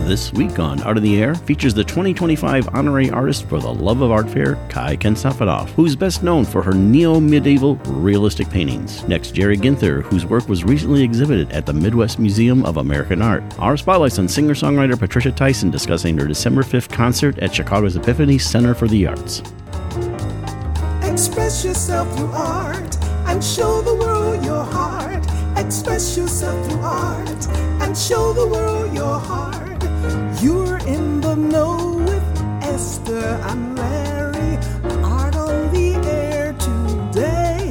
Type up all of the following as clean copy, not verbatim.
This week on Art in the Air features the 2025 Honorary Artist for the Love of Art Fair, Kai Kensafanov, who's best known for her neo-medieval realistic paintings. Next, Jerry Ginther, whose work was recently exhibited at the Midwest Museum of American Art. Our spotlights on singer-songwriter Patricia Tyson discussing her December 5th concert at Chicago's Epiphany Center for the Arts. Express yourself through art and show the world your heart. Express yourself through art and show the world your heart. You're in the know with Esther and Larry. Art on the air today.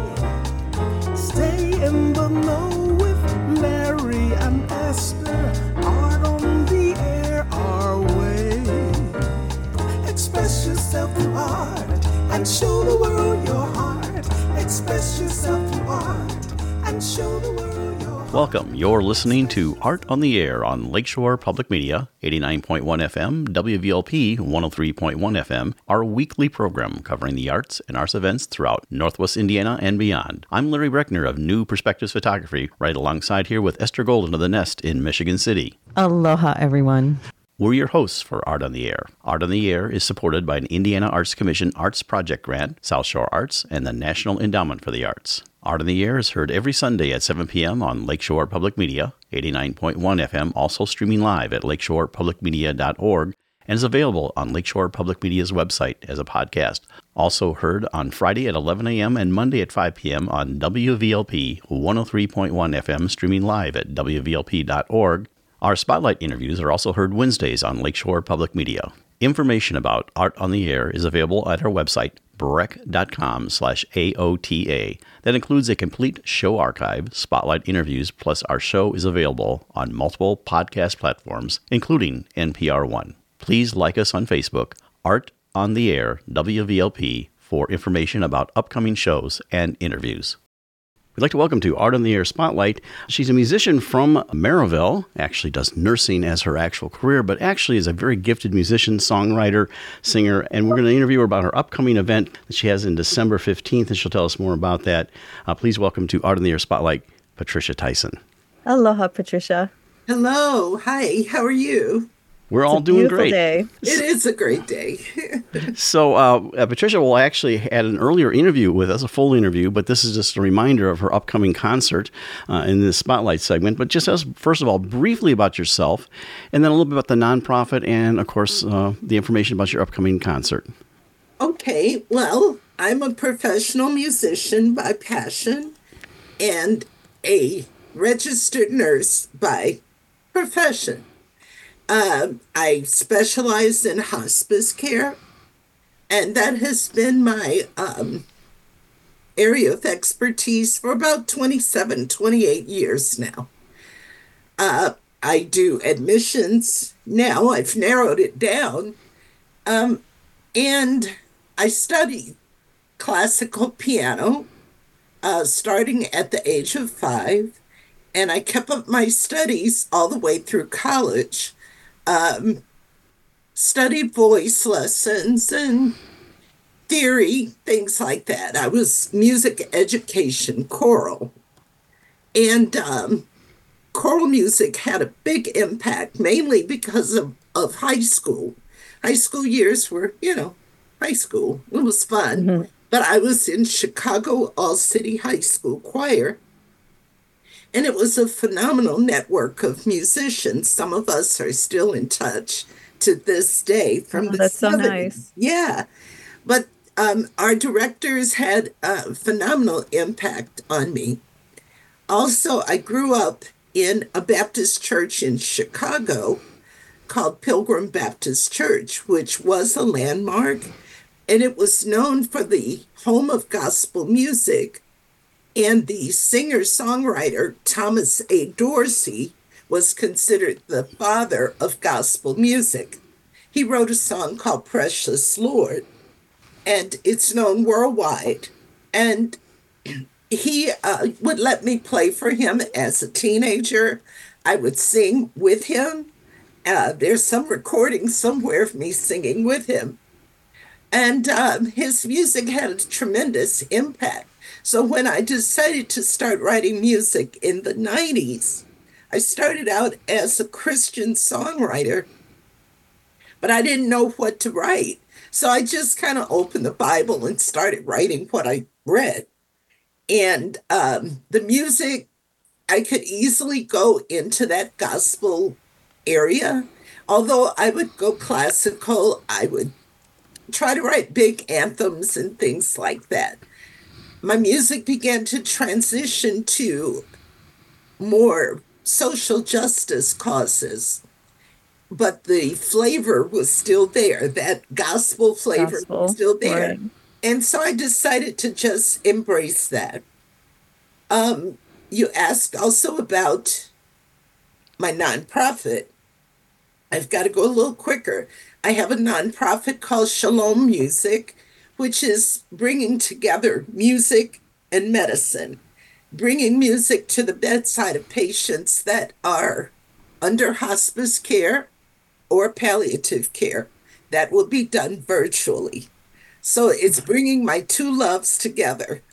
Stay in the know with Larry and Esther. Art on the air our way. Express yourself through art and show the world your heart. Express yourself through art and show the world your heart. Welcome. You're listening to Art on the Air on Lakeshore Public Media, 89.1 FM, WVLP 103.1 FM, our weekly program covering the arts and arts events throughout Northwest Indiana and beyond. I'm Larry Breckner of New Perspectives Photography, right alongside here with Esther Golden of The Nest in Michigan City. Aloha, everyone. We're your hosts for Art on the Air. Art on the Air is supported by an Indiana Arts Commission Arts Project Grant, South Shore Arts, and the National Endowment for the Arts. Art on the Air is heard every Sunday at 7 p.m. on Lakeshore Public Media, 89.1 FM, also streaming live at lakeshorepublicmedia.org, and is available on Lakeshore Public Media's website as a podcast. Also heard on Friday at 11 a.m. and Monday at 5 p.m. on WVLP 103.1 FM, streaming live at wvlp.org. Our spotlight interviews are also heard Wednesdays on Lakeshore Public Media. Information about Art on the Air is available at our website, breck.com/AOTA. That includes a complete show archive, spotlight interviews, plus our show is available on multiple podcast platforms, including NPR One. Please like us on Facebook, Art on the Air, WVLP, for information about upcoming shows and interviews. We'd like to welcome to Art on the Air Spotlight. She's a musician from Maryville, actually does nursing as her actual career, but actually is a very gifted musician, songwriter, singer, and we're going to interview her about her upcoming event that she has in December 15th, and she'll tell us more about that. Please welcome to Art on the Air Spotlight, Patricia Tyson. Aloha, Patricia. Hello. Hi. How are you? We're all doing great. Day. It is a great day. So Patricia will actually had an earlier interview with us, a full interview, but this is just a reminder of her upcoming concert in this Spotlight segment. But just as, first of all, briefly about yourself, and then a little bit about the nonprofit, and, of course, the information about your upcoming concert. Okay. Well, I'm a professional musician by passion and a registered nurse by profession. I specialize in hospice care, and that has been my area of expertise for about 27, 28 years now. I do admissions now. I've narrowed it down. And I studied classical piano starting at the age of 5, and I kept up my studies all the way through college. Studied voice lessons and theory, things like that. I was music education, choral. And choral music had a big impact, mainly because of high school. High school years were, high school. It was fun. Mm-hmm. But I was in Chicago All-City High School Choir. And it was a phenomenal network of musicians. Some of us are still in touch to this day from the 70s. That's so nice. Yeah. But our directors had a phenomenal impact on me. Also, I grew up in a Baptist church in Chicago called Pilgrim Baptist Church, which was a landmark. And it was known for the home of gospel music. And the singer-songwriter Thomas A. Dorsey was considered the father of gospel music. He wrote a song called Precious Lord, and it's known worldwide. And he would let me play for him as a teenager. I would sing with him. There's some recording somewhere of me singing with him. And his music had a tremendous impact. So when I decided to start writing music in the 90s, I started out as a Christian songwriter, but I didn't know what to write. So I just kind of opened the Bible and started writing what I read. And the music, I could easily go into that gospel area. Although I would go classical, I would try to write big anthems and things like that. My music began to transition to more social justice causes, but the flavor was still there. That gospel flavor was still there. Right. And so I decided to just embrace that. You asked also about my nonprofit. I've got to go a little quicker. I have a nonprofit called Shalom Music, which is bringing together music and medicine, bringing music to the bedside of patients that are under hospice care or palliative care. That will be done virtually. So it's bringing my two loves together.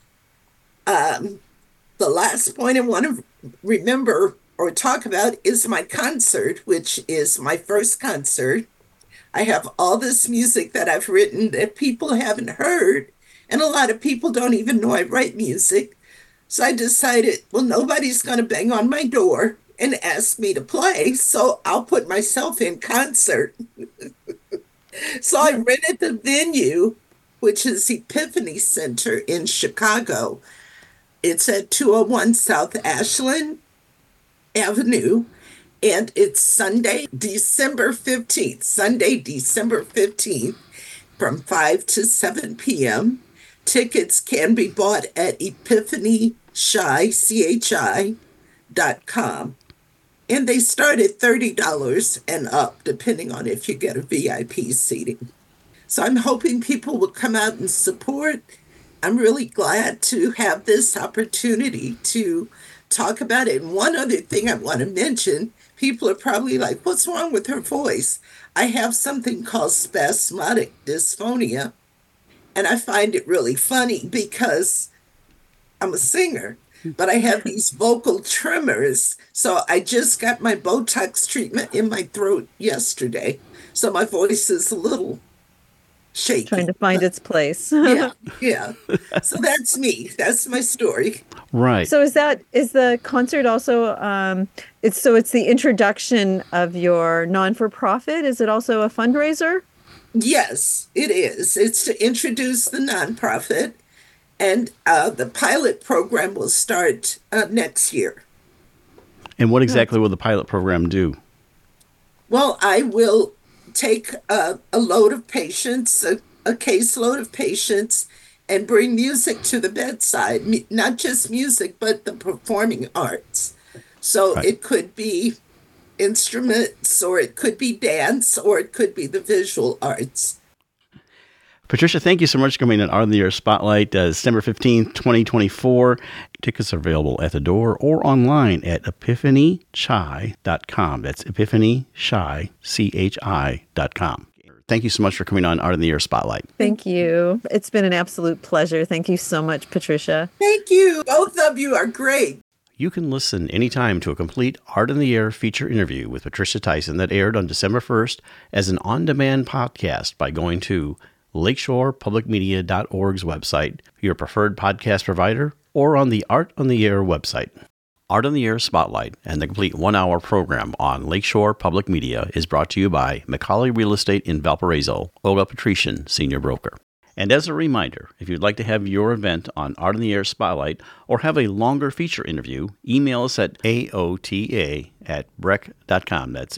The last point I want to remember or talk about is my concert, which is my first concert. I have all this music that I've written that people haven't heard, and a lot of people don't even know I write music. So I decided, well, nobody's going to bang on my door and ask me to play, so I'll put myself in concert. So I rented the venue, which is Epiphany Center in Chicago. It's at 201 South Ashland Avenue, and it's Sunday, December 15th, from 5 to 7 p.m. Tickets can be bought at epiphanychi.com. And they start at $30 and up, depending on if you get a VIP seating. So I'm hoping people will come out and support. I'm really glad to have this opportunity to talk about it. And one other thing I want to mention, people are probably like, what's wrong with her voice? I have something called spasmodic dysphonia. And I find it really funny because I'm a singer, but I have these vocal tremors. So I just got my Botox treatment in my throat yesterday. So my voice is a little shaky. Trying to find its place. Yeah. So that's me. That's my story. Right. So is the concert also, it's the introduction of your non-for-profit? Is it also a fundraiser? Yes, it is. It's to introduce the nonprofit, and the pilot program will start next year. And what exactly will the pilot program do? Well, I will take a load of patients, a caseload of patients, and bring music to the bedside. Not just music, but the performing arts. So right. It could be instruments, or it could be dance, or it could be the visual arts. Patricia, thank you so much for coming on Art on the Air Spotlight, December 15th, 2024. Tickets are available at the door or online at epiphanychi.com. That's epiphanychi.com. Thank you so much for coming on Art on the Air Spotlight. Thank you. It's been an absolute pleasure. Thank you so much, Patricia. Thank you. Both of you are great. You can listen anytime to a complete Art on the Air feature interview with Patricia Tyson that aired on December 1st as an on-demand podcast by going to lakeshorepublicmedia.org's website, your preferred podcast provider, or on the Art on the Air website. Art on the Air Spotlight and the complete one-hour program on Lakeshore Public Media is brought to you by McCauley Real Estate in Valparaiso, Olga Patrician, Senior Broker. And as a reminder, if you'd like to have your event on Art on the Air Spotlight or have a longer feature interview, email us at aota@brech.com. That's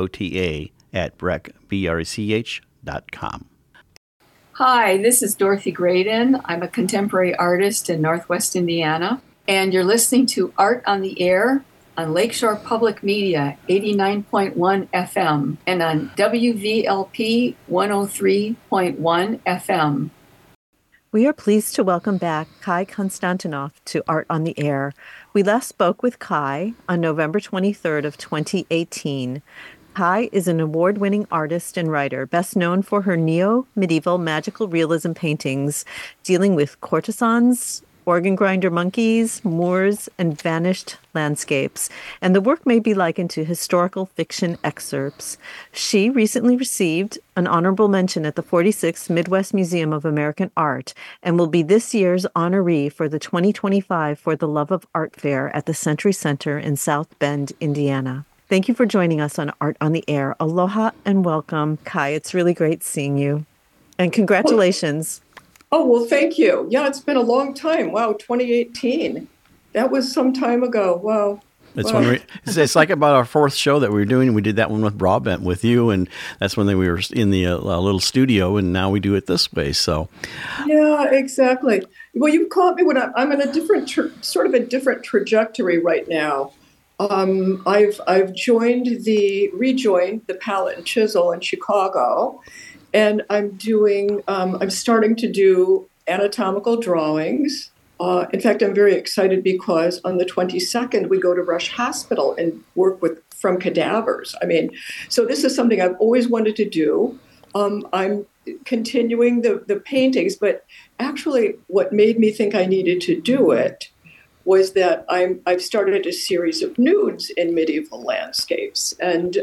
aota@brech.com. Hi, this is Dorothy Graydon. I'm a contemporary artist in Northwest Indiana, and you're listening to Art on the Air on Lakeshore Public Media, 89.1 FM, and on WVLP 103.1 FM. We are pleased to welcome back Kai Konstantinov to Art on the Air. We last spoke with Kai on November 23rd of 2018. Kai is an award-winning artist and writer, best known for her neo-medieval magical realism paintings dealing with courtesans, organ grinder monkeys, Moors, and vanished landscapes, and the work may be likened to historical fiction excerpts. She recently received an honorable mention at the 46th Midwest Museum of American Art and will be this year's honoree for the 2025 For the Love of Art Fair at the Century Center in South Bend, Indiana. Thank you for joining us on Art on the Air. Aloha and welcome, Kai. It's really great seeing you. And congratulations. Oh, well, thank you. Yeah, it's been a long time. Wow, 2018. That was some time ago. Wow. It's like about our fourth show that we were doing. We did that one with Broadbent with you, and that's when we were in the little studio, and now we do it this way. So, yeah, exactly. Well, you caught me when I'm in a different, sort of a different trajectory right now. I've rejoined the Palette and Chisel in Chicago, and I'm starting to do anatomical drawings. In fact, I'm very excited because on the 22nd, we go to Rush Hospital and work from cadavers. I mean, so this is something I've always wanted to do. I'm continuing the paintings, but actually what made me think I needed to do it was that I've started a series of nudes in medieval landscapes. And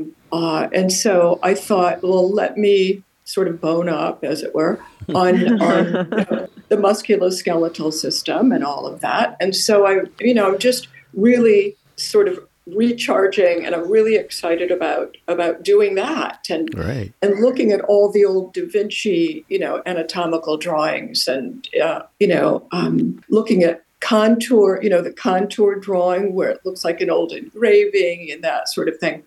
so I thought, well, let me sort of bone up, as it were, on the musculoskeletal system and all of that. And so I'm just really sort of recharging, and I'm really excited about doing that and looking at all the old Da Vinci, anatomical drawings and looking at contour, the contour drawing where it looks like an old engraving and that sort of thing.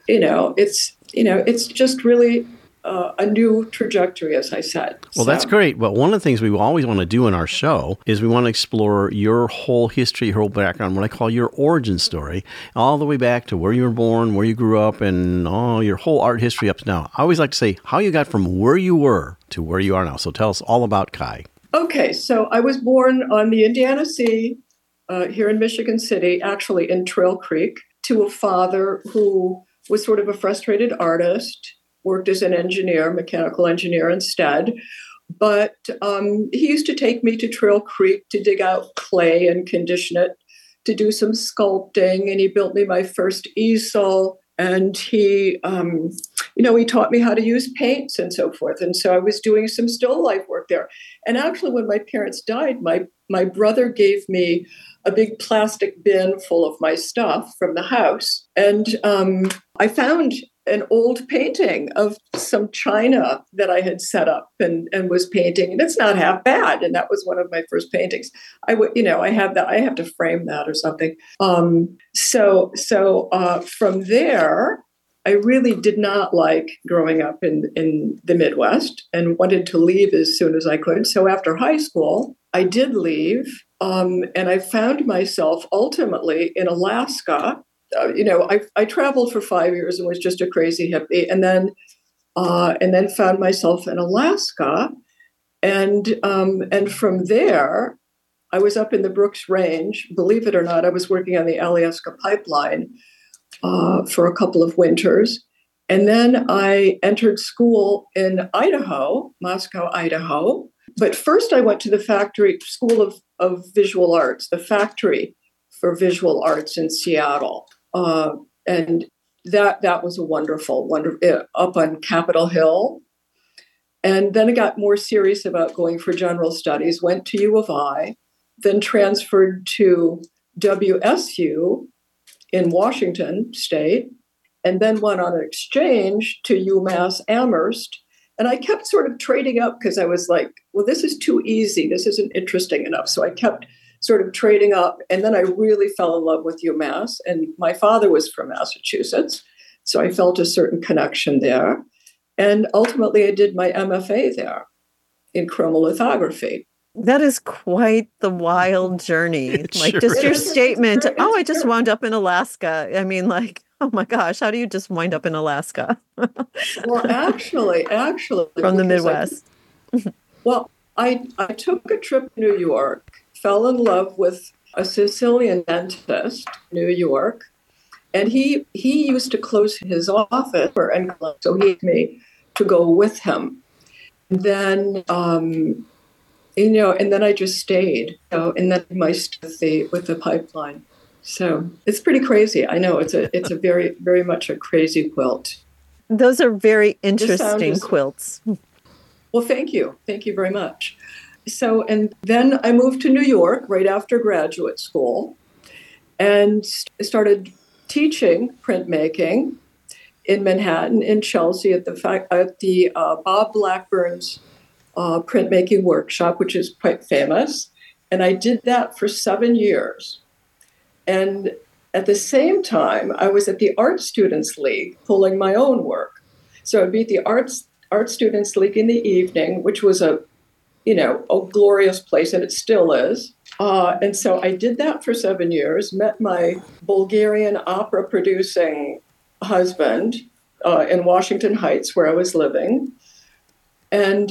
It's just really a new trajectory, as I said. Well, that's great. But one of the things we always want to do in our show is we want to explore your whole history, your whole background, what I call your origin story, all the way back to where you were born, where you grew up, and your whole art history up to now. I always like to say how you got from where you were to where you are now. So tell us all about Kai. Okay, so I was born on the Indiana Sea here in Michigan City, actually in Trail Creek, to a father who was sort of a frustrated artist, worked as an engineer, mechanical engineer instead. But he used to take me to Trail Creek to dig out clay and condition it, to do some sculpting. And he built me my first easel. And he taught me how to use paints and so forth. And so I was doing some still life work there. And actually, when my parents died, my brother gave me a big plastic bin full of my stuff from the house. And I found an old painting of some china that I had set up and was painting. And it's not half bad. And that was one of my first paintings. I have that. I have to frame that or something. So from there, I really did not like growing up in the Midwest and wanted to leave as soon as I could. So after high school, I did leave. And I found myself ultimately in Alaska. I traveled for 5 years and was just a crazy hippie, and then found myself in Alaska, and from there, I was up in the Brooks Range. Believe it or not, I was working on the Alyeska pipeline for a couple of winters, and then I entered school in Idaho, Moscow, Idaho. But first, I went to the Factory School of Visual Arts, the Factory for Visual Arts in Seattle. And that was a wonderful up on Capitol Hill. And then I got more serious about going for general studies, went to U of I, then transferred to WSU in Washington State, and then went on an exchange to UMass Amherst. And I kept sort of trading up because I was like, well, this is too easy. This isn't interesting enough. So I kept sort of trading up. And then I really fell in love with UMass. And my father was from Massachusetts. So I felt a certain connection there. And ultimately, I did my MFA there in chromolithography. That is quite the wild journey. Like, just your statement, I just wound up in Alaska. I mean, like, oh my gosh, how do you just wind up in Alaska? Well, actually. From the Midwest. I took a trip to New York, fell in love with a Sicilian dentist in New York, and he used to close his office, so he asked me to go with him. And then And then I just stayed. And then with the pipeline. So it's pretty crazy. I know it's a very, very much a crazy quilt. Those are very interesting quilts. Well, thank you. Thank you very much. So, and then I moved to New York right after graduate school and started teaching printmaking in Manhattan, in Chelsea, at the Bob Blackburn's printmaking workshop, which is quite famous. And I did that for 7 years. And at the same time, I was at the Art Students League pulling my own work. So I'd be at the Art Students League in the evening, which was a glorious place, and it still is. And so I did that for 7 years, met my Bulgarian opera producing husband in Washington Heights, where I was living. And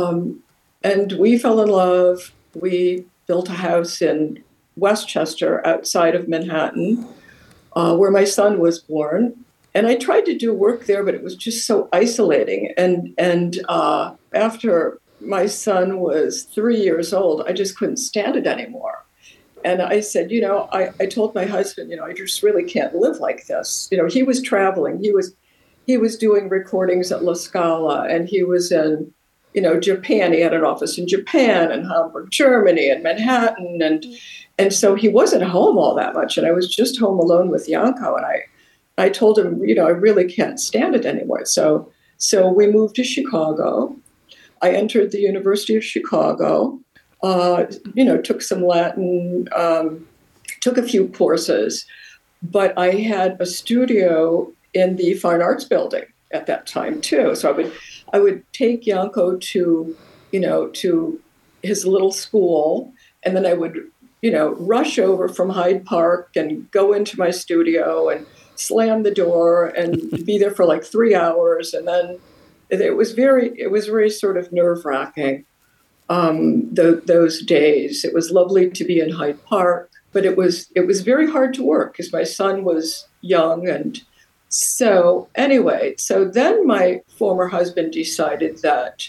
we fell in love. We built a house in Westchester outside of Manhattan, where my son was born. And I tried to do work there, but it was just so isolating. And after my son was 3 years old, I just couldn't stand it anymore. And I said, I told my husband, I just really can't live like this. He was traveling. He was doing recordings at La Scala, and he was in, Japan. He had an office in Japan and Hamburg, Germany, and Manhattan. And so he wasn't home all that much. And I was just home alone with Yanko. And I told him, I really can't stand it anymore. So we moved to Chicago. I entered the University of Chicago, took some Latin, took a few courses, but I had a studio in the Fine Arts Building at that time too. So I would take Yanko to his little school, and then I would, rush over from Hyde Park and go into my studio and slam the door and be there for like 3 hours. And then it was very sort of nerve-wracking those days. It was lovely to be in Hyde Park, but it was very hard to work because my son was young. And so anyway, so then my former husband decided that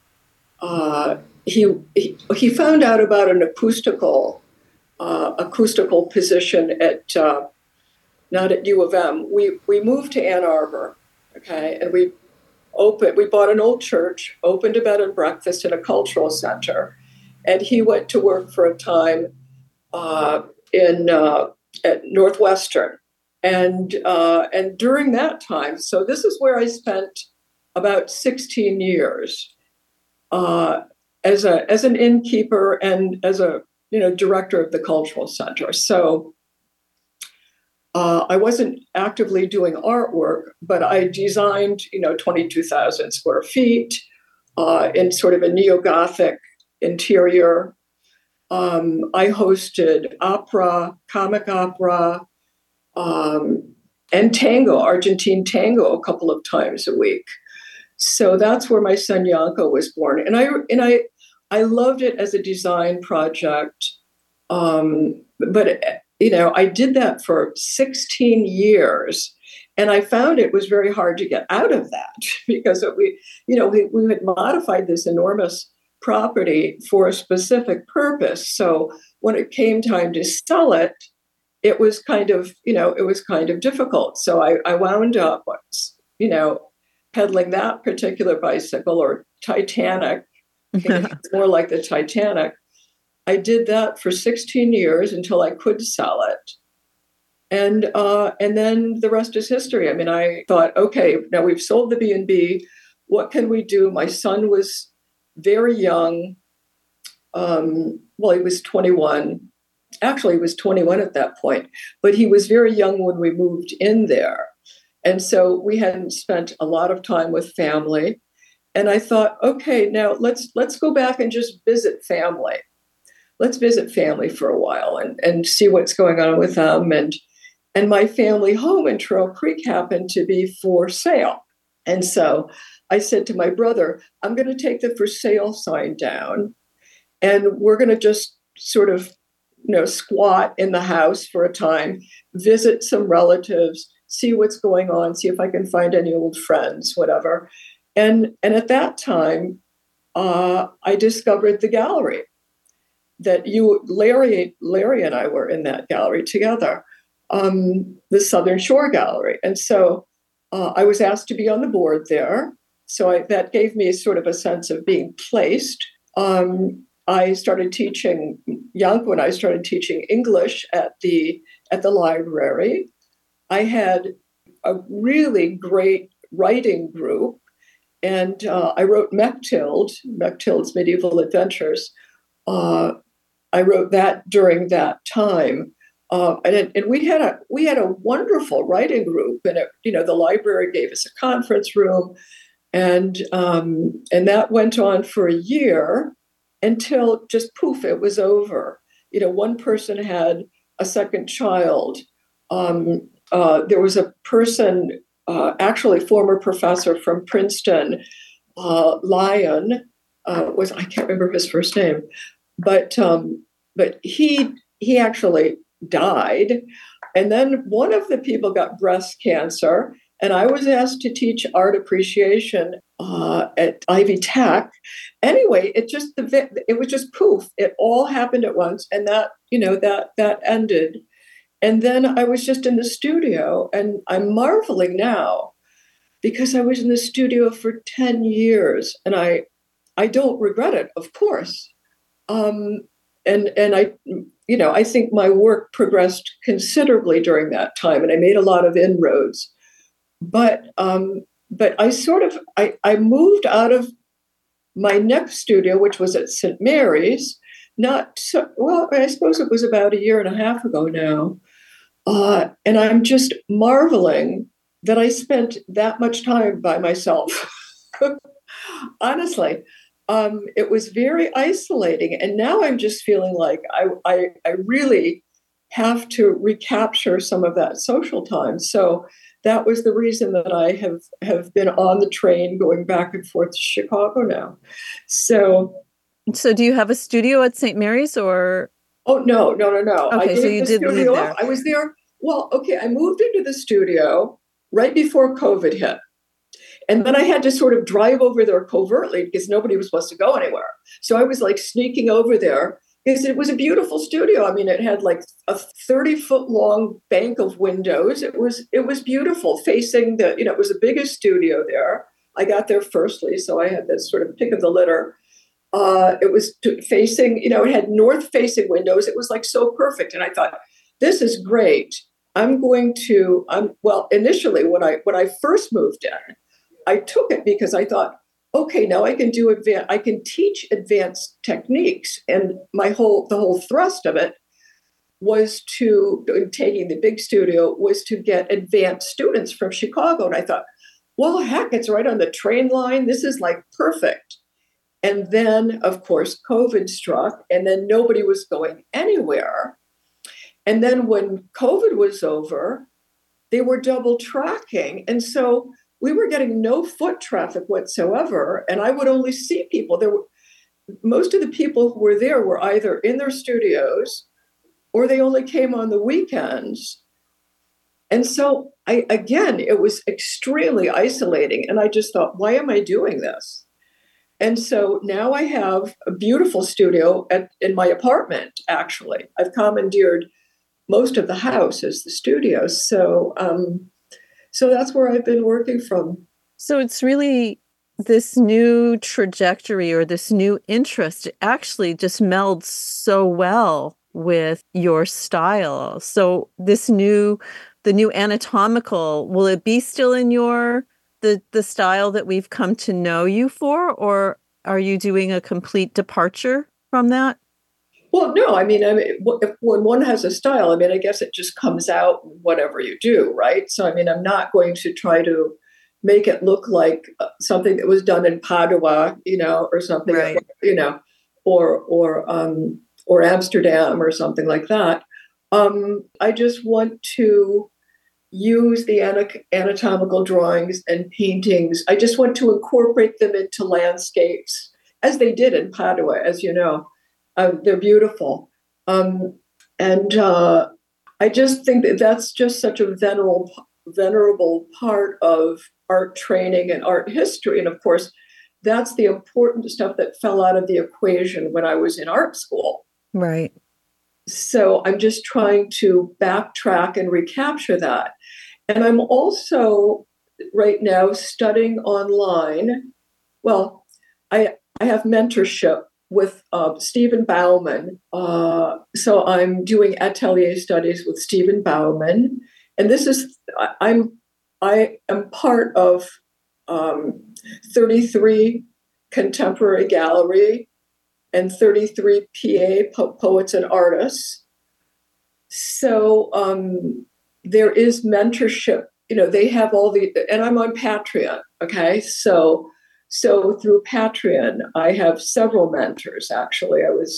he found out about an acoustical position at not at U of M. We moved to Ann Arbor, okay, and we bought an old church, opened a bed and breakfast and a cultural center, and he went to work for a time at Northwestern, and during that time, so this is where I spent about 16 years as an innkeeper and as a director of the cultural center. So I wasn't actively doing artwork, but I designed, 22,000 square feet in sort of a neo-Gothic interior. I hosted opera, comic opera, and tango, Argentine tango, a couple of times a week. So that's where my son Yanko was born, and I loved it as a design project, but I did that for 16 years, and I found it was very hard to get out of that because we had modified this enormous property for a specific purpose. So when it came time to sell it, it was kind of difficult. So I wound up, pedaling that particular bicycle, or Titanic. It's more like the Titanic. I did that for 16 years until I could sell it. And then the rest is history. I mean, I thought, okay, now we've sold the B&B. What can we do? My son was very young. He was 21. Actually, he was 21 at that point. But he was very young when we moved in there. And so we hadn't spent a lot of time with family. And I thought, okay, now let's go back and just visit family. Let's visit family for a while and see what's going on with them. And my family home in Trail Creek happened to be for sale. And so I said to my brother, I'm going to take the for sale sign down, and we're going to just sort of, squat in the house for a time, visit some relatives, see what's going on, see if I can find any old friends, whatever. And at that time, I discovered the gallery that Larry and I were in that gallery together, the Southern Shore Gallery. And so I was asked to be on the board there. So that gave me sort of a sense of being placed. I started teaching when I started teaching English at the library. I had a really great writing group, and I wrote Mechtild's Medieval Adventures. I wrote that during that time, and we had a wonderful writing group, and the library gave us a conference room, and that went on for a year until just poof, it was over. One person had a second child. There was a person, actually former professor from Princeton, Lyon, I can't remember his first name, but he actually died. And then one of the people got breast cancer, and I was asked to teach art appreciation at Ivy Tech. Anyway, it was just poof. It all happened at once, and that ended. And then I was just in the studio, and I'm marveling now because I was in the studio for 10 years, and I don't regret it, of course. And I think my work progressed considerably during that time, and I made a lot of inroads. But I moved out of my next studio, which was at St. Mary's, I suppose it was about a year and a half ago now. And I'm just marveling that I spent that much time by myself. Honestly, it was very isolating. And now I'm just feeling like I really have to recapture some of that social time. So that was the reason that I have been on the train going back and forth to Chicago now. So do you have a studio at St. Mary's or? Oh, no. Okay, so you did leave there. I was there. Well, okay, I moved into the studio right before COVID hit. And then I had to sort of drive over there covertly because nobody was supposed to go anywhere. So I was like sneaking over there because it was a beautiful studio. I mean, it had like a 30-foot long bank of windows. It was beautiful, facing it was the biggest studio there. I got there firstly, so I had this sort of pick of the litter. It was facing, it had north-facing windows. It was like so perfect. And I thought, this is great. Initially when I first moved in, I took it because I thought, okay, now I can teach advanced techniques. And the whole thrust of it was taking the big studio was to get advanced students from Chicago. And I thought, well, heck, it's right on the train line. This is like perfect. And then, of course, COVID struck, and then nobody was going anywhere. And then when COVID was over, they were double tracking. And so we were getting no foot traffic whatsoever. And I would only see people. Most of the people who were there were either in their studios or they only came on the weekends. And so it was extremely isolating. And I just thought, why am I doing this? And so now I have a beautiful studio in my apartment, actually. I've commandeered most of the house as the studio. So that's where I've been working from. So it's really this new trajectory or this new interest actually just melds so well with your style. So the new anatomical, will it be still in the style that we've come to know you for, or are you doing a complete departure from that? Well, no, I mean, when one has a style, I mean, I guess it just comes out whatever you do, right? So, I mean, I'm not going to try to make it look like something that was done in Padua, or something, right. Or Amsterdam or something like that. I just want to use the anatomical drawings and paintings. I just want to incorporate them into landscapes, as they did in Padua, as you know. They're beautiful. And I just think that's just such a venerable part of art training and art history. And of course, that's the important stuff that fell out of the equation when I was in art school. Right. So I'm just trying to backtrack and recapture that. And I'm also right now studying online. Well, I have mentorship with Stephen Bauman. So I'm doing atelier studies with Stephen Bauman. And this is, I am part of 33 Contemporary Gallery and 33 PA, Poets and Artists. So there is mentorship. They have all and I'm on Patreon, okay? So through Patreon, I have several mentors, actually.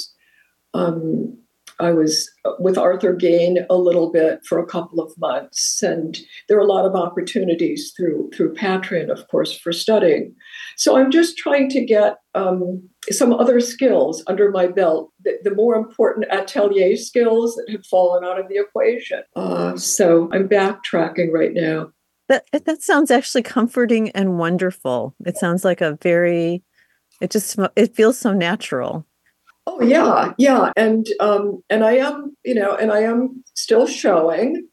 I was with Arthur Gain a little bit for a couple of months, and there are a lot of opportunities through Patreon, of course, for studying. So I'm just trying to get some other skills under my belt, the more important atelier skills that have fallen out of the equation. So I'm backtracking right now. That sounds actually comforting and wonderful. It sounds like it feels so natural. Oh yeah, and I am, and I am still showing,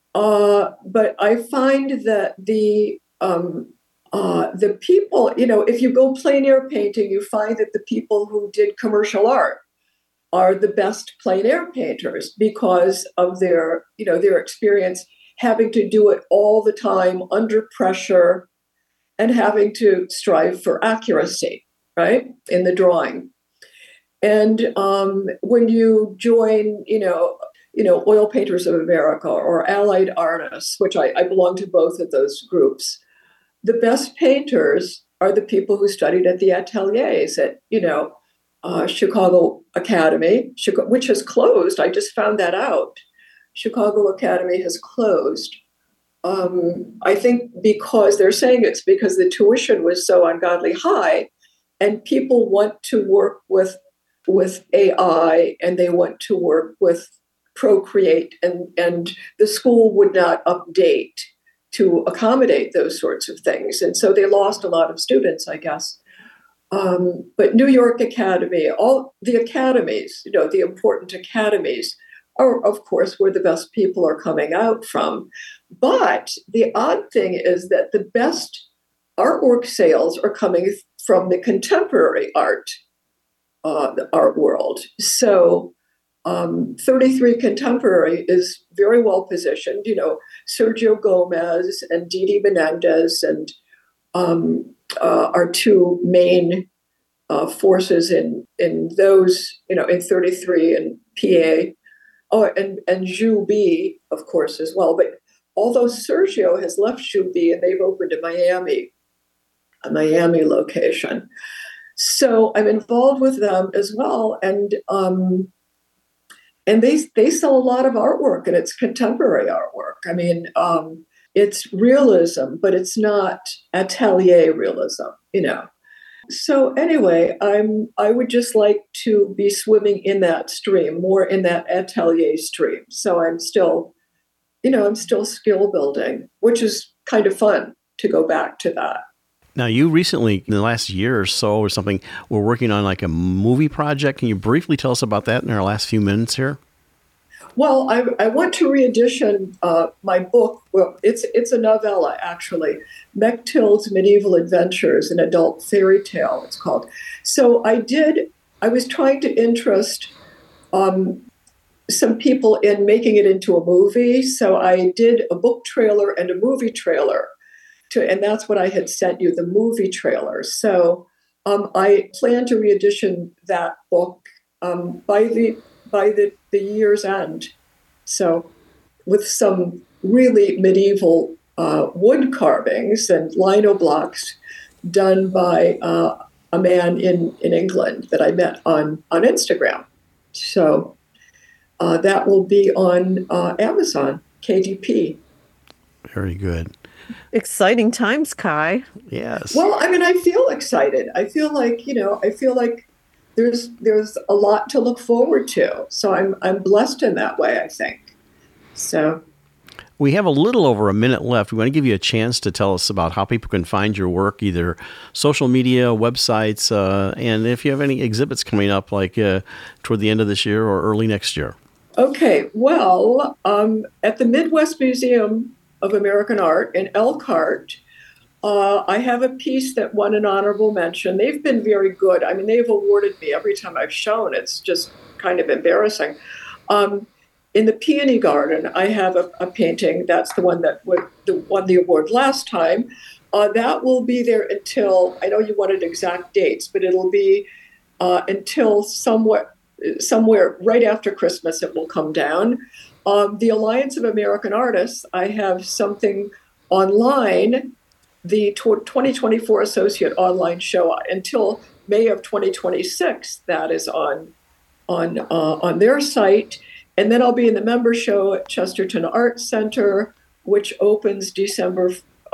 but I find that the people, if you go plein air painting, you find that the people who did commercial art are the best plein air painters because of their experience having to do it all the time under pressure and having to strive for accuracy, right, in the drawing. And when you join, Oil Painters of America or Allied Artists, which I belong to both of those groups, the best painters are the people who studied at the ateliers at, Chicago Academy, which has closed. I just found that out. Chicago Academy has closed. I think because they're saying it's because the tuition was so ungodly high, and people want to work with AI and they want to work with Procreate, and the school would not update to accommodate those sorts of things. And so they lost a lot of students, I guess. But New York Academy, all the academies, the important academies are, of course, where the best people are coming out from. But the odd thing is that the best artwork sales are coming from the contemporary art world. So 33 Contemporary is very well positioned. Sergio Gomez and Didi Menendez and are two main forces in those, in 33 and PA. Oh, and Zhu B, of course, as well. But although Sergio has left Zhu B and they've opened a Miami location. So I'm involved with them as well, and they sell a lot of artwork, and it's contemporary artwork. I mean, it's realism, but it's not atelier realism, So anyway, I would just like to be swimming in that stream, more in that atelier stream. So I'm still skill building, which is kind of fun to go back to that. Now, you recently, in the last year or so or something, were working on like a movie project. Can you briefly tell us about that in our last few minutes here? Well, I want to re-edition my book. Well, it's a novella, actually. Mechtild's Medieval Adventures, an adult fairy tale, it's called. So I was trying to interest some people in making it into a movie. So I did a book trailer and a movie trailer. And that's what I had sent you, the movie trailer. So I plan to re-edition that book by the year's end. So with some really medieval wood carvings and lino blocks done by a man in England that I met on Instagram. So that will be on Amazon, KDP. Very good. Exciting times, Kai. Yes. Well, I mean, I feel excited. I feel like, there's a lot to look forward to. So I'm blessed in that way, I think. So. We have a little over a minute left. We want to give you a chance to tell us about how people can find your work, either social media, websites, and if you have any exhibits coming up, like toward the end of this year or early next year. Okay, well, at the Midwest Museum of American Art in Elkhart, I have a piece that won an honorable mention. They've been very good. I mean, they've awarded me every time I've shown. It's just kind of embarrassing. In the Peony Garden, I have a painting. That's the one that won the award last time. That will be there until, I know you wanted exact dates, but it'll be until somewhere right after Christmas it will come down. The Alliance of American Artists, I have something online, the 2024 Associate Online Show until May of 2026. That is on their site. And then I'll be in the member show at Chesterton Arts Center, which opens December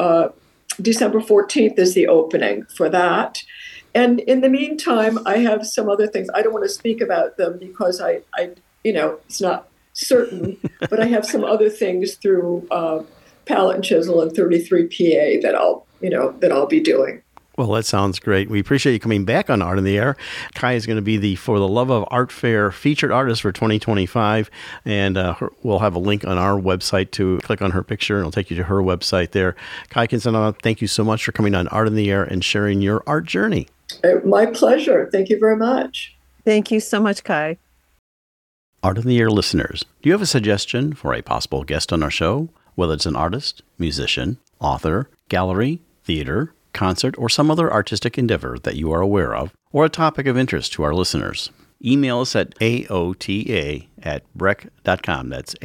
14th is the opening for that. And in the meantime, I have some other things. I don't want to speak about them because I it's not certain, but I have some other things through Palette and Chisel and 33PA that I'll be doing. Well, that sounds great. We appreciate you coming back on Art in the Air. Kai is going to be the For the Love of Art Fair featured artist for 2025, and we'll have a link on our website to click on her picture, and it'll take you to her website there. Kai Constantinoff, thank you so much for coming on Art in the Air and sharing your art journey. My pleasure. Thank you very much. Thank you so much, Kai. Art in the Air listeners, do you have a suggestion for a possible guest on our show? Whether it's an artist, musician, author, gallery, theater, concert, or some other artistic endeavor that you are aware of, or a topic of interest to our listeners. Email us at aota@brech.com. That's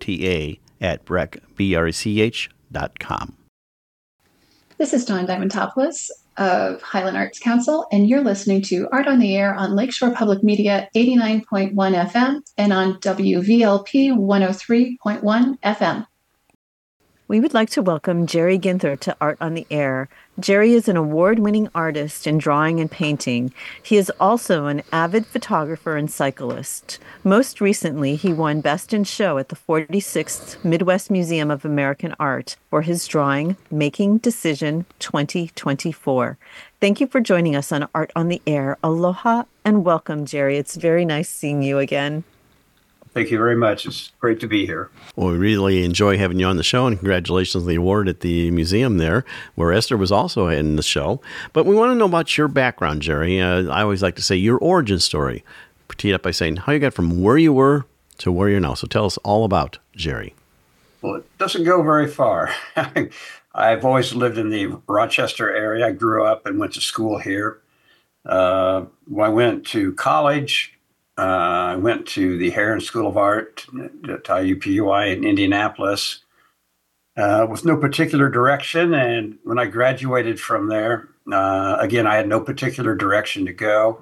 aota@brech.com. This is Dawn Diamondopoulos of Highland Arts Council, and you're listening to Art on the Air on Lakeshore Public Media 89.1 FM and on WVLP 103.1 FM. We would like to welcome Jerry Ginther to Art on the Air. Jerry is an award-winning artist in drawing and painting. He is also an avid photographer and cyclist. Most recently, he won Best in Show at the 46th Midwest Museum of American Art for his drawing, Making Decision 2024. Thank you for joining us on Art on the Air. Aloha and welcome, Jerry. It's very nice seeing you again. Thank you very much. It's great to be here. Well, we really enjoy having you on the show, and congratulations on the award at the museum there, where Esther was also in the show. But we want to know about your background, Jerry. I always like to say your origin story. Tee it up by saying how you got from where you were to where you're now. So tell us all about Jerry. Well, it doesn't go very far. I've always lived in the Rochester area. I grew up and went to school here. I went to college. I went to the Heron School of Art at IUPUI in Indianapolis with no particular direction. And when I graduated from there, again, I had no particular direction to go.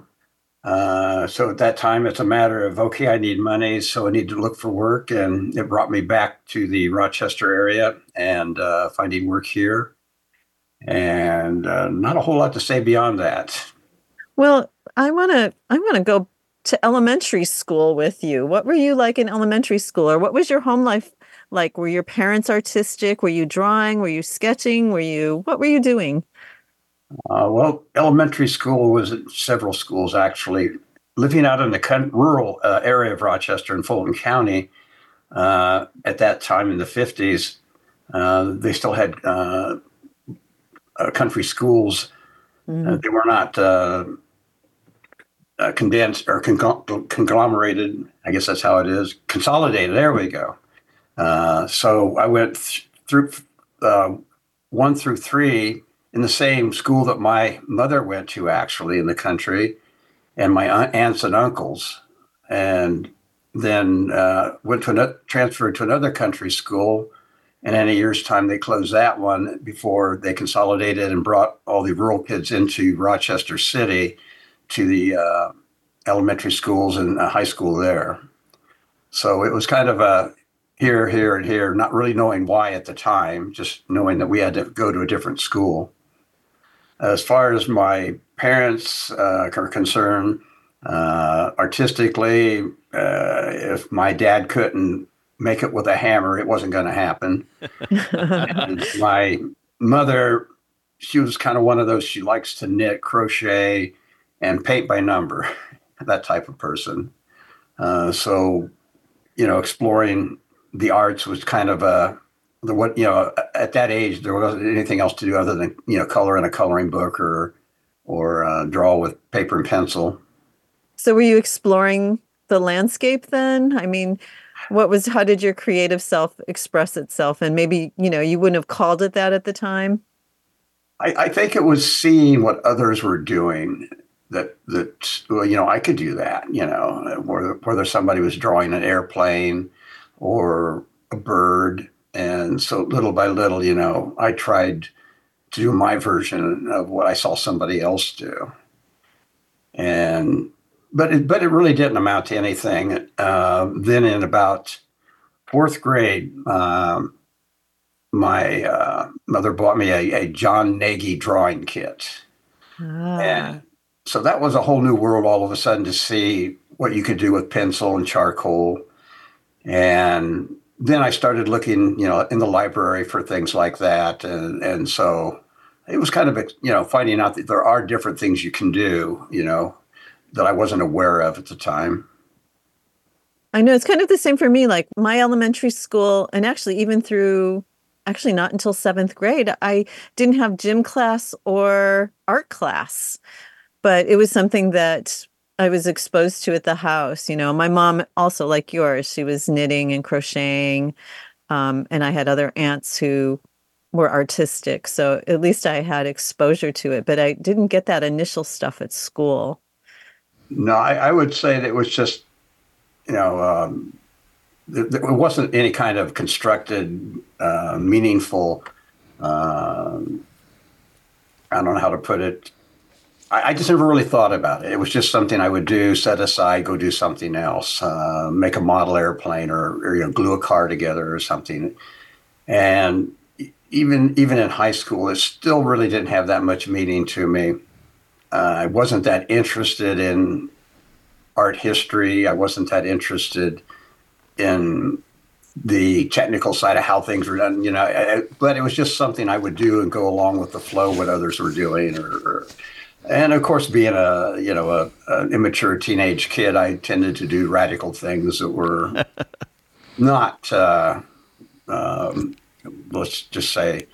So at that time, it's a matter of, okay, I need money, so I need to look for work. And it brought me back to the Rochester area and finding work here. And not a whole lot to say beyond that. Well, I want to go to elementary school with you. What were you like in elementary school, or what was your home life like? Were your parents artistic? Were you drawing? Were you sketching? What were you doing? Well, elementary school was at several schools, actually. Living out in the rural area of Rochester in Fulton County at that time in the 50s, they still had country schools. They were not condensed or conglomerated. I guess that's how it is. Consolidated. There we go. So I went through 1 through 3 in the same school that my mother went to, actually, in the country, and my aunts and uncles, and then transferred to another country school. And in a year's time, they closed that one before they consolidated and brought all the rural kids into Rochester City to the elementary schools and high school there. So it was kind of a here, here, and here, not really knowing why at the time, just knowing that we had to go to a different school. As far as my parents are concerned, artistically, if my dad couldn't make it with a hammer. It wasn't going to happen. And my mother, she was kind of one of those, she likes to knit, crochet, and paint by number, that type of person. So, exploring the arts was kind of at that age, there wasn't anything else to do other than, color in a coloring book or draw with paper and pencil. So were you exploring the landscape then? I mean, how did your creative self express itself? And maybe, you wouldn't have called it that at the time? I think it was seeing what others were doing that I could do that, whether somebody was drawing an airplane or a bird. And so little by little, I tried to do my version of what I saw somebody else do. But it really didn't amount to anything. Then in about fourth grade, my mother bought me a John Nagy drawing kit. And so that was a whole new world all of a sudden to see what you could do with pencil and charcoal. And then I started looking, in the library for things like that. And so it was kind of, finding out that there are different things you can do, that I wasn't aware of at the time. I know it's kind of the same for me. Like my elementary school, and actually even through, not until 7th grade, I didn't have gym class or art class, but it was something that I was exposed to at the house. My mom also, like yours, she was knitting and crocheting, and I had other aunts who were artistic. So at least I had exposure to it, but I didn't get that initial stuff at school. No, I would say that it was just, it wasn't any kind of constructed, meaningful, I don't know how to put it. I just never really thought about it. It was just something I would do, set aside, go do something else, make a model airplane or glue a car together or something. And even in high school, it still really didn't have that much meaning to me. I wasn't that interested in art history. I wasn't that interested in the technical side of how things were done, but it was just something I would do and go along with the flow, what others were doing. And of course, being an immature teenage kid, I tended to do radical things that were not, let's just say,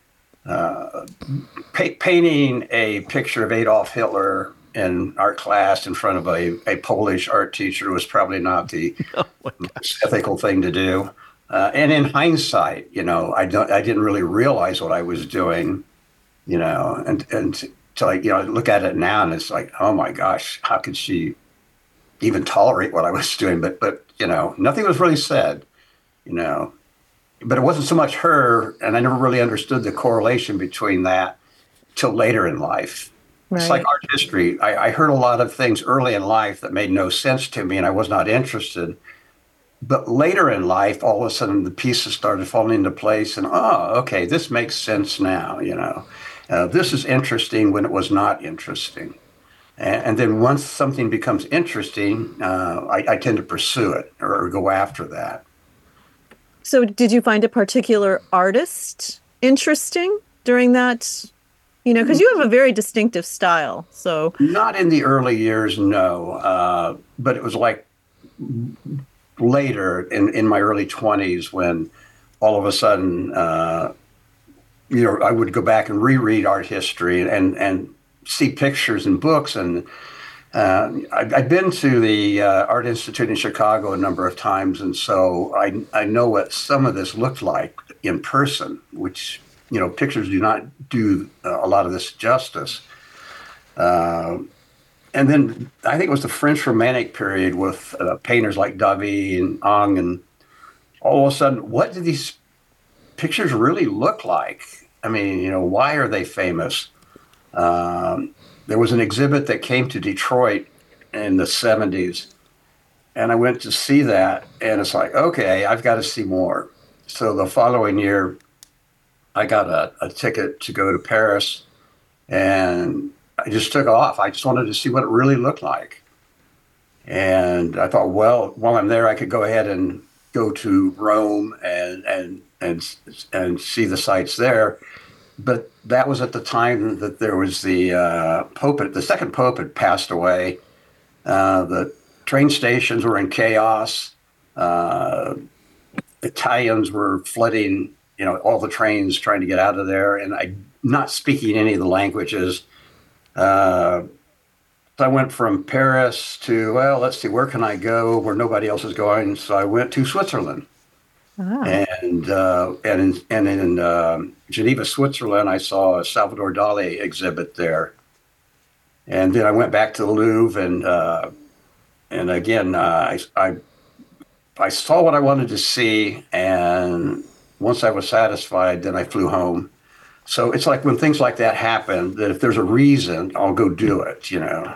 painting a picture of Adolf Hitler in art class in front of a Polish art teacher was probably not the most ethical thing to do. And in hindsight, I didn't really realize what I was doing, and so look at it now and it's like, oh my gosh, how could she even tolerate what I was doing? But nothing was really said, But it wasn't so much her, and I never really understood the correlation between that till later in life. Right. It's like art history. I heard a lot of things early in life that made no sense to me, and I was not interested. But later in life, all of a sudden, the pieces started falling into place, and okay, this makes sense now. This is interesting when it was not interesting. And then once something becomes interesting, I tend to pursue it or go after that. So did you find a particular artist interesting during that? Because you have a very distinctive style. So not in the early years, no. But it was like later in my early 20s when all of a sudden, I would go back and reread art history and see pictures and books. And I've been to the Art Institute in Chicago a number of times, and so I know what some of this looked like in person, which, pictures do not do a lot of this justice. And then I think it was the French Romantic period with painters like David and Ingres, and all of a sudden, what do these pictures really look like? I mean, why are they famous? There was an exhibit that came to Detroit in the 70s, and I went to see that, and it's like, okay, I've got to see more. So the following year, I got a ticket to go to Paris, and I just took off. I just wanted to see what it really looked like. And I thought, well, while I'm there, I could go ahead and go to Rome and see the sites there. But that was at the time that there was the Pope. The second Pope had passed away. The train stations were in chaos. Italians were flooding, all the trains trying to get out of there, and I'm not speaking any of the languages. So I went from Paris to, let's see, where can I go where nobody else is going? So I went to Switzerland. Ah. And in Geneva, Switzerland, I saw a Salvador Dali exhibit there. And then I went back to the Louvre, and again, I saw what I wanted to see, and once I was satisfied, then I flew home. So it's like when things like that happen, that if there's a reason, I'll go do it,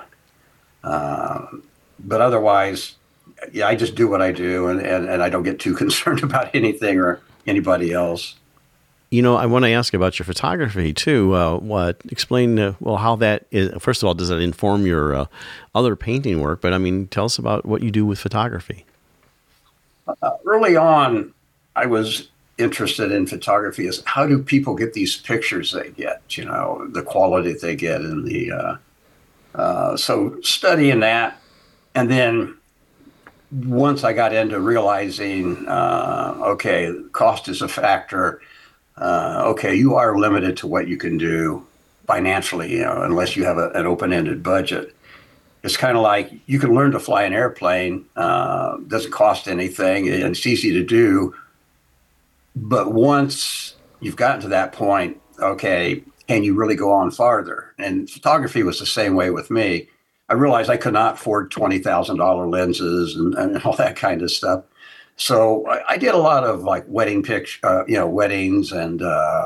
But otherwise, I just do what I do, and I don't get too concerned about anything or anybody else. I want to ask about your photography too. Explain how that is. First of all, does that inform your other painting work? But tell us about what you do with photography. Early on, I was interested in photography. Is how do people get these pictures they get? The quality they get, and so studying that, and then once I got into realizing, cost is a factor. You are limited to what you can do financially, unless you have an open-ended budget. It's kind of like you can learn to fly an airplane, doesn't cost anything, and it's easy to do. But once you've gotten to that point, can you really go on farther? And photography was the same way with me. I realized I could not afford $20,000 lenses and all that kind of stuff. So I did a lot of like weddings, and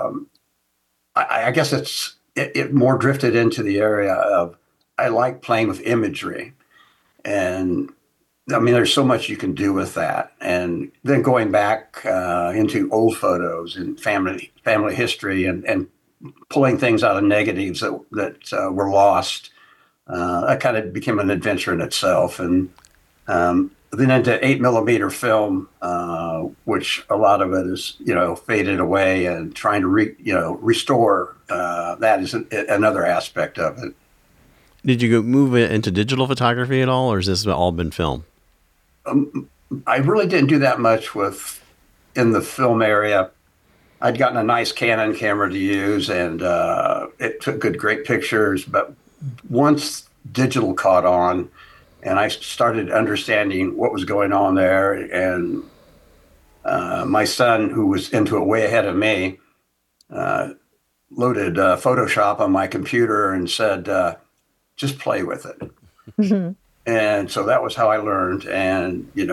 I guess it more drifted into the area of I like playing with imagery, and there's so much you can do with that. And then going back into old photos and family history and pulling things out of negatives that were lost, that kind of became an adventure in itself. And then into 8mm film, which a lot of it is, faded away, and trying to restore. That is another aspect of it. Did you move into digital photography at all, or has this all been film? I really didn't do that much in the film area. I'd gotten a nice Canon camera to use, and it took great pictures. But once digital caught on, and I started understanding what was going on there, and my son, who was into it way ahead of me, loaded Photoshop on my computer and said, just play with it. Mm-hmm. And so that was how I learned. And, it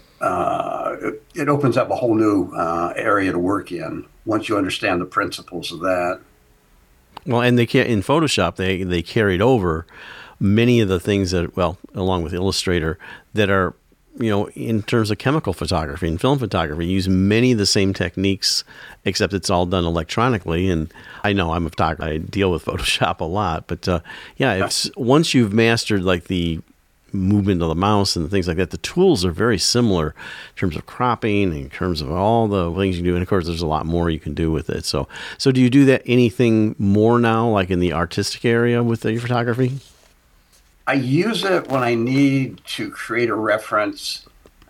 opens up a whole new area to work in once you understand the principles of that. Well, and in Photoshop, they carried over many of the things that, along with Illustrator, that are, in terms of chemical photography and film photography, use many of the same techniques, except it's all done electronically. And I know I'm a photographer, I deal with Photoshop a lot, but it's once you've mastered like the movement of the mouse and things like that, the tools are very similar in terms of cropping, in terms of all the things you do. And of course, there's a lot more you can do with it. So do you do that anything more now, like in the artistic area with your photography? I use it when I need to create a reference.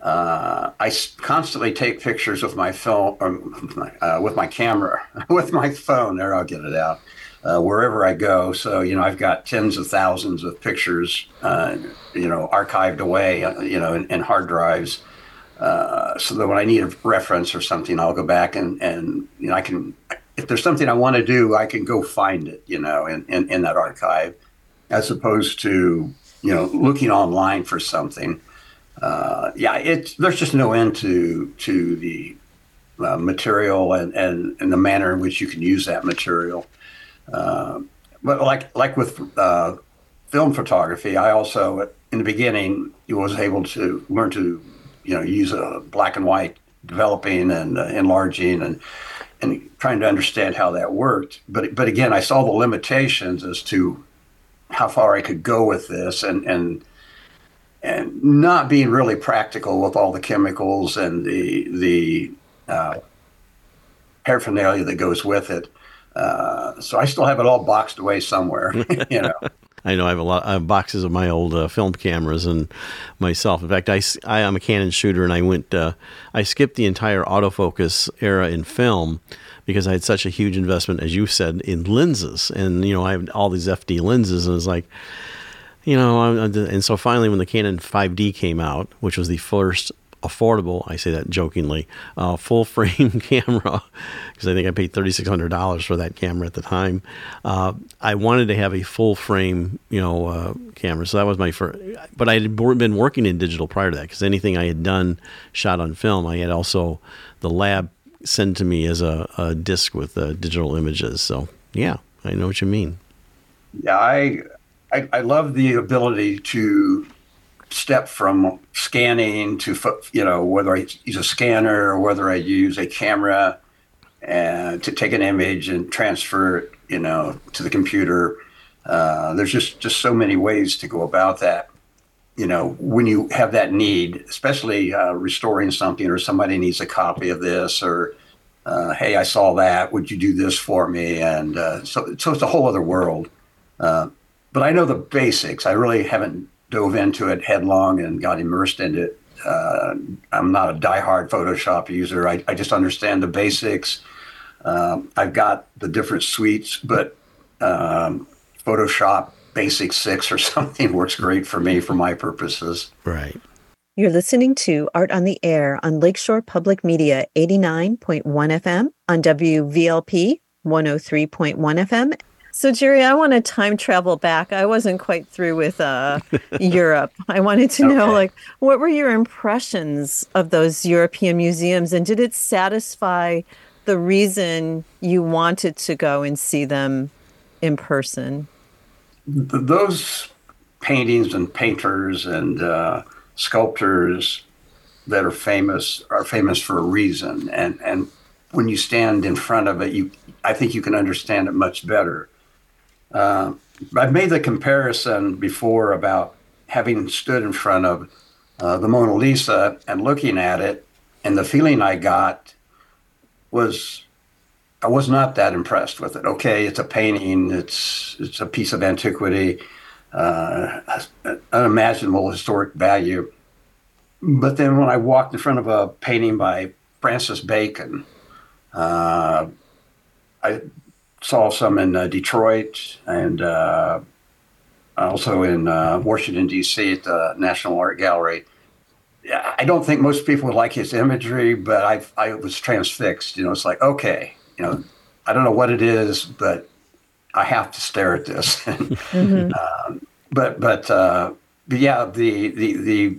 I constantly take pictures with my film, with my camera, with my phone. There, I'll get it out wherever I go. So I've got tens of thousands of pictures, archived away, in hard drives. So that when I need a reference or something, I'll go back and I can. If there's something I want to do, I can go find it, in that archive, as opposed to, looking online for something. There's just no end to the material and the manner in which you can use that material. But like with film photography, I also, in the beginning, was able to learn to, use a black and white, developing and enlarging and trying to understand how that worked. But again, I saw the limitations as to how far I could go with this, and and not being really practical with all the chemicals and the paraphernalia that goes with it. So I still have it all boxed away somewhere, you know. I know I have boxes of my old film cameras and myself. In fact, I am a Canon shooter, and I skipped the entire autofocus era in film because I had such a huge investment, as you said, in lenses. And, you know, I have all these FD lenses, and it's like, you know, and so finally when the Canon 5D came out, which was the first affordable, I say that jokingly, full frame camera, because I think I paid $3,600 for that camera at the time. I wanted to have a full frame, camera. So that was my first, but I had been working in digital prior to that, because anything I had done shot on film, I had also the lab send to me as a disc with digital images. So yeah, I know what you mean. Yeah, I love the ability to step from scanning to, whether I use a scanner or whether I use a camera and to take an image and transfer it, to the computer. There's just so many ways to go about that. When you have that need, especially restoring something, or somebody needs a copy of this, or hey, I saw that, would you do this for me? And so it's a whole other world. But I know the basics. I really haven't dove into it headlong and got immersed in it. I'm not a diehard Photoshop user. I just understand the basics. I've got the different suites, but Photoshop Basic 6 or something works great for me for my purposes. Right. You're listening to Art on the Air on Lakeshore Public Media 89.1 FM, on WVLP 103.1 FM. So, Jerry, I want to time travel back. I wasn't quite through with Europe. I wanted to know, what were your impressions of those European museums, and did it satisfy the reason you wanted to go and see them in person? Those paintings and painters and sculptors that are famous for a reason. And when you stand in front of it, I think you can understand it much better. I've made the comparison before about having stood in front of the Mona Lisa and looking at it, and the feeling I got was I was not that impressed with it. Okay, it's a painting, it's a piece of antiquity, unimaginable historic value. But then when I walked in front of a painting by Francis Bacon, I saw some in Detroit and also in Washington, D.C. at the National Art Gallery. I don't think most people would like his imagery, but I was transfixed. It's like, okay, I don't know what it is, but I have to stare at this. Mm-hmm. But yeah, the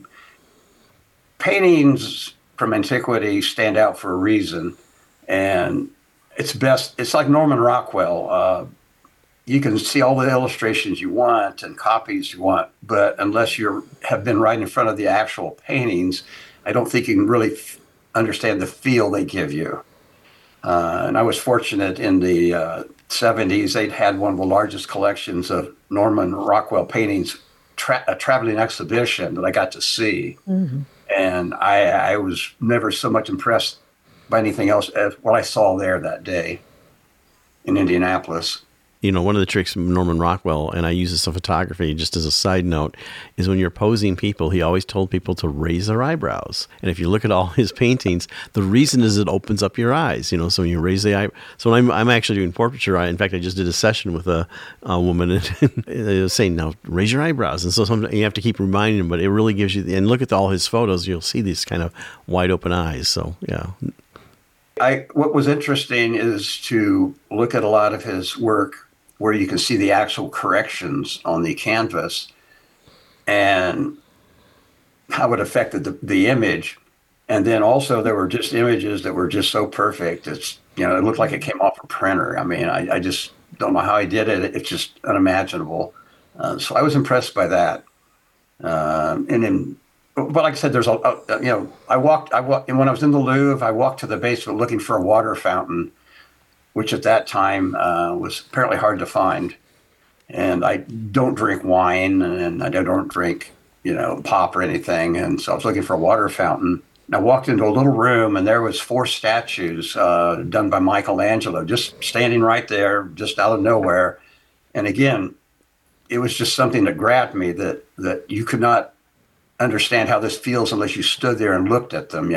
paintings from antiquity stand out for a reason, and it's like Norman Rockwell. You can see all the illustrations you want and copies you want, but unless you have been right in front of the actual paintings, I don't think you can really understand the feel they give you. And I was fortunate in the 70s, they'd had one of the largest collections of Norman Rockwell paintings, a traveling exhibition that I got to see. Mm-hmm. And I was never so much impressed by anything else as what I saw there that day in Indianapolis. One of the tricks of Norman Rockwell, and I use this in photography just as a side note, is when you're posing people, he always told people to raise their eyebrows. And if you look at all his paintings, the reason is it opens up your eyes, so when you raise the eye. So when I'm actually doing portraiture, in fact, I just did a session with a woman and saying, now raise your eyebrows. And so sometimes you have to keep reminding them, but it really gives you, and look at all his photos, you'll see these kind of wide open eyes. So, yeah. What was interesting is to look at a lot of his work where you can see the actual corrections on the canvas and how it affected the image. And then also there were just images that were just so perfect. It looked like it came off a printer. I mean, I just don't know how he did it. It's just unimaginable. So I was impressed by that. But like I said, there's I walked, and when I was in the Louvre, I walked to the basement looking for a water fountain, which at that time was apparently hard to find. And I don't drink wine, and I don't drink pop or anything. And so I was looking for a water fountain. And I walked into a little room, and there was 4 statues done by Michelangelo, just standing right there, just out of nowhere. And again, it was just something that grabbed me that you could not understand how this feels unless you stood there and looked at them,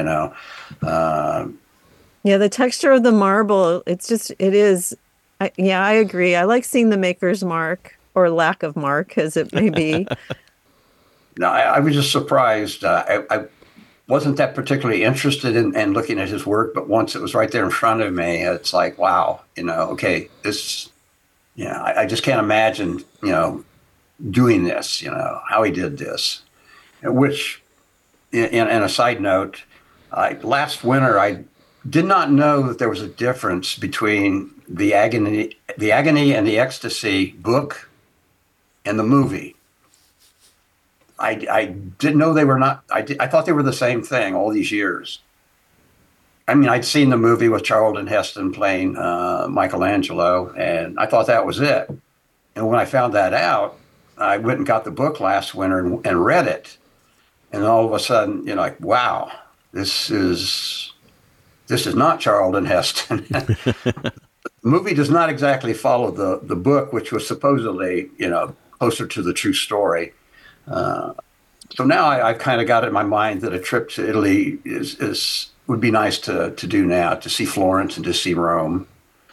Yeah, the texture of the marble, it is. I agree. I like seeing the maker's mark or lack of mark, as it may be. No, I was just surprised. I wasn't that particularly interested in looking at his work, but once it was right there in front of me, it's like, wow, okay, this, I just can't imagine, doing this, how he did this. Which, in a side note, last winter, I did not know that there was a difference between the Agony and the Ecstasy book and the movie. I didn't know they were not. I thought they were the same thing all these years. I mean, I'd seen the movie with Charlton Heston playing Michelangelo, and I thought that was it. And when I found that out, I went and got the book last winter and read it. And all of a sudden, like, wow, this is not Charlton Heston. The movie does not exactly follow the book, which was supposedly, closer to the true story. So now I've kind of got it in my mind that a trip to Italy would be nice to do now, to see Florence and to see Rome.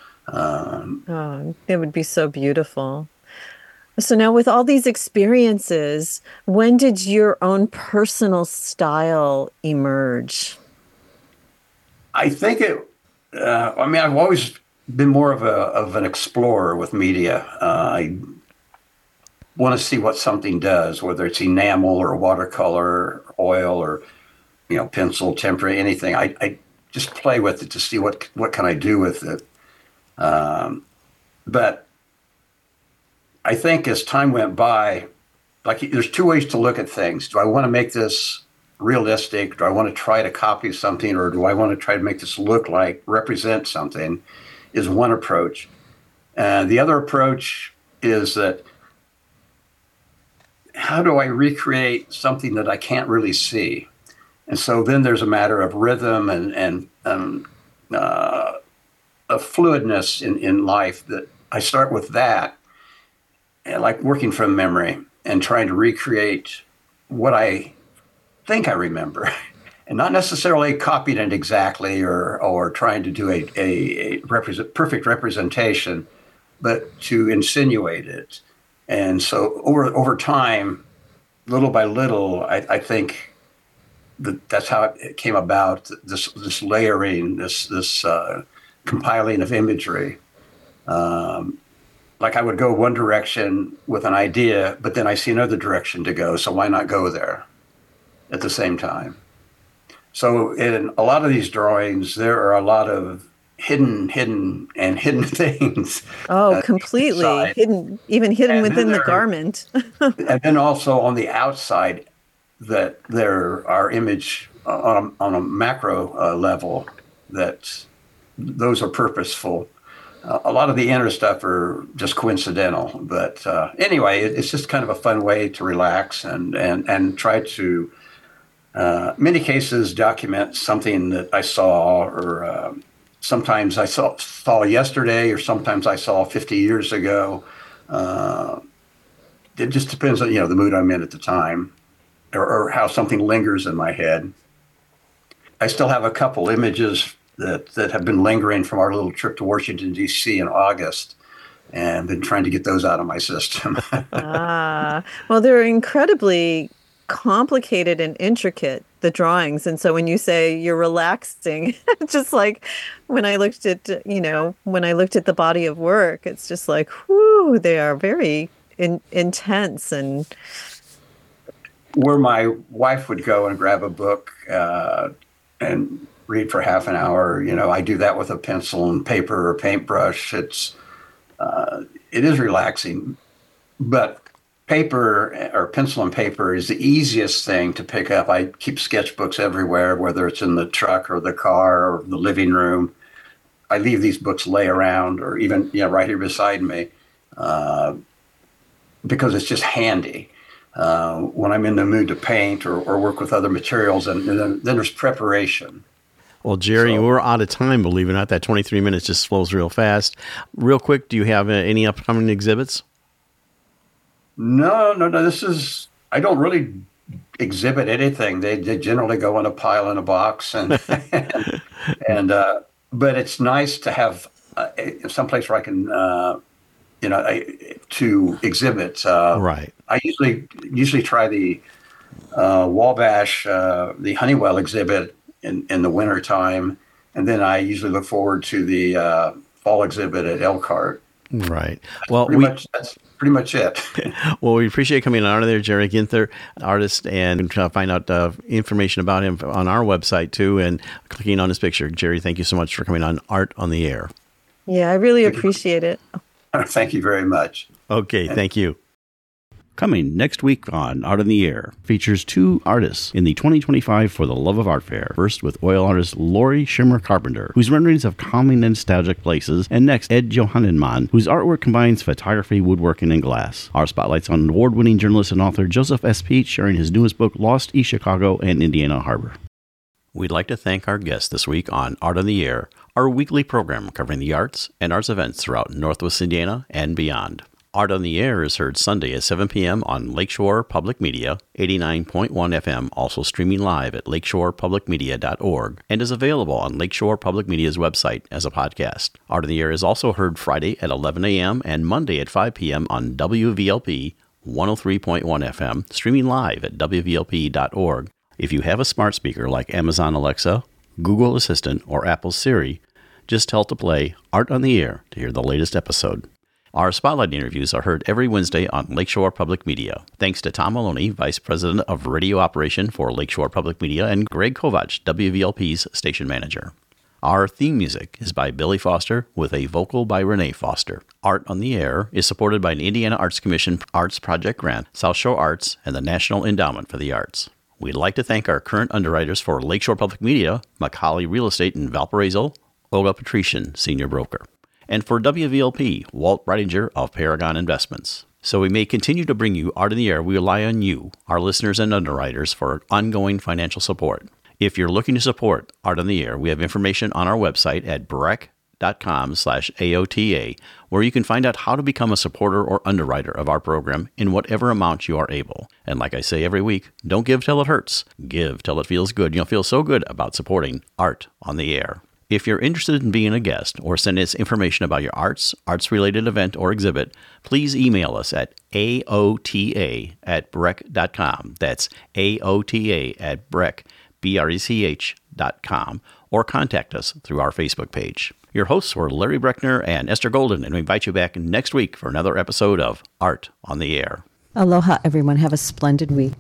It would be so beautiful. So now with all these experiences, when did your own personal style emerge? I think I've always been more of an explorer with media. I want to see what something does, whether it's enamel or watercolor, or oil, or pencil, tempera, anything. I just play with it to see what can I do with it. But I think as time went by, like, there's 2 ways to look at things. Do I want to make this realistic? Do I want to try to copy something, or do I want to try to make this represent something? Is one approach. The other approach is that, how do I recreate something that I can't really see? And so then there's a matter of rhythm and a fluidness in life, that I start with that, and like working from memory and trying to recreate what I think I remember, and not necessarily copying it exactly or trying to do a perfect representation, but to insinuate it. And so over time, little by little, I think that's how it came about. This layering, this compiling of imagery. Like, I would go one direction with an idea, but then I see another direction to go. So why not go there at the same time? So in a lot of these drawings, there are a lot of hidden things. Oh, completely hidden, even hidden and within the garment. And then also on the outside, that there are image on a macro level, that those are purposeful. A lot of the inner stuff are just coincidental. But anyway, it's just kind of a fun way to relax and try to, many cases, document something that I saw, or sometimes I saw yesterday, or sometimes I saw 50 years ago. It just depends on, the mood I'm in at the time, or how something lingers in my head. I still have a couple images that have been lingering from our little trip to Washington, D.C. in August, and been trying to get those out of my system. Well, they're incredibly complicated and intricate, the drawings. And so when you say you're relaxing, just like when I looked at, the body of work, it's just like, whoo, they are very intense. And where my wife would go and grab a book and read for half an hour, I do that with a pencil and paper or paintbrush. It is relaxing, but paper or pencil and paper is the easiest thing to pick up. I keep sketchbooks everywhere, whether it's in the truck or the car or the living room. I leave these books lay around, or even right here beside me, because it's just handy. when I'm in the mood to paint or work with other materials, and then there's preparation. Well, Jerry, we're out of time, believe it or not. That 23 minutes just flows real fast. Real quick, do you have any upcoming exhibits? No. I don't really exhibit anything. They generally go in a pile in a box, and but it's nice to have someplace where I can, to exhibit. Right. I usually try the Wabash, the Honeywell exhibit in the winter time, and then I usually look forward to the fall exhibit at Elkhart. Right. Well, that's pretty much it. Well, we appreciate coming on there, Jerry Ginther, artist, and find out information about him on our website too, and clicking on his picture. Jerry, thank you so much for coming on Art on the Air. Yeah, I really appreciate it. Thank you very much. Okay, thank you. Coming next week on Art on the Air features two artists in the 2025 For the Love of Art Fair. First with oil artist Lori Schimmer Carpenter, whose renderings of calming and nostalgic places, and next Ed Johannenmann, whose artwork combines photography, woodworking, and glass. Our spotlight's on award-winning journalist and author Joseph S. Peach, sharing his newest book, Lost East Chicago and Indiana Harbor. We'd like to thank our guests this week on Art on the Air, our weekly program covering the arts and arts events throughout Northwest Indiana and beyond. Art on the Air is heard Sunday at 7 p.m. on Lakeshore Public Media, 89.1 FM, also streaming live at lakeshorepublicmedia.org, and is available on Lakeshore Public Media's website as a podcast. Art on the Air is also heard Friday at 11 a.m. and Monday at 5 p.m. on WVLP 103.1 FM, streaming live at wvlp.org. If you have a smart speaker like Amazon Alexa, Google Assistant, or Apple Siri, just tell it to play Art on the Air to hear the latest episode. Our Spotlight interviews are heard every Wednesday on Lakeshore Public Media. Thanks to Tom Maloney, Vice President of Radio Operation for Lakeshore Public Media, and Greg Kovach, WVLP's Station Manager. Our theme music is by Billy Foster with a vocal by Renee Foster. Art on the Air is supported by an Indiana Arts Commission Arts Project Grant, South Shore Arts, and the National Endowment for the Arts. We'd like to thank our current underwriters for Lakeshore Public Media, Macaulay Real Estate in Valparaiso, Olga Patrician, Senior Broker. And for WVLP, Walt Reidinger of Paragon Investments. So we may continue to bring you Art in the Air. We rely on you, our listeners and underwriters, for ongoing financial support. If you're looking to support Art on the Air, we have information on our website at breck.com/AOTA, where you can find out how to become a supporter or underwriter of our program in whatever amount you are able. And like I say every week, don't give till it hurts. Give till it feels good. You'll feel so good about supporting Art on the Air. If you're interested in being a guest or send us information about your arts-related event or exhibit, please email us at aota@brech.com. That's aota@brech.com, or contact us through our Facebook page. Your hosts were Larry Brechner and Esther Golden, and we invite you back next week for another episode of Art on the Air. Aloha, everyone. Have a splendid week.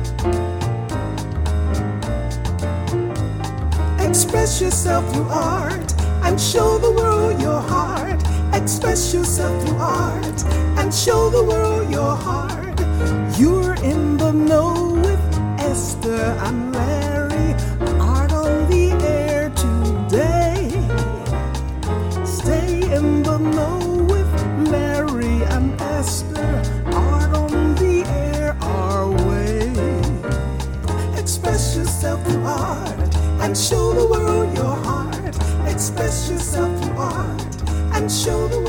Express yourself through art and show the world your heart. Express yourself through art and show the world your heart. You're in the know with Esther and Larry. Art on the Air today. Stay in the know with Larry and Esther. Art on the Air our way. Express yourself through art and show the world your heart. Express yourself through art and show the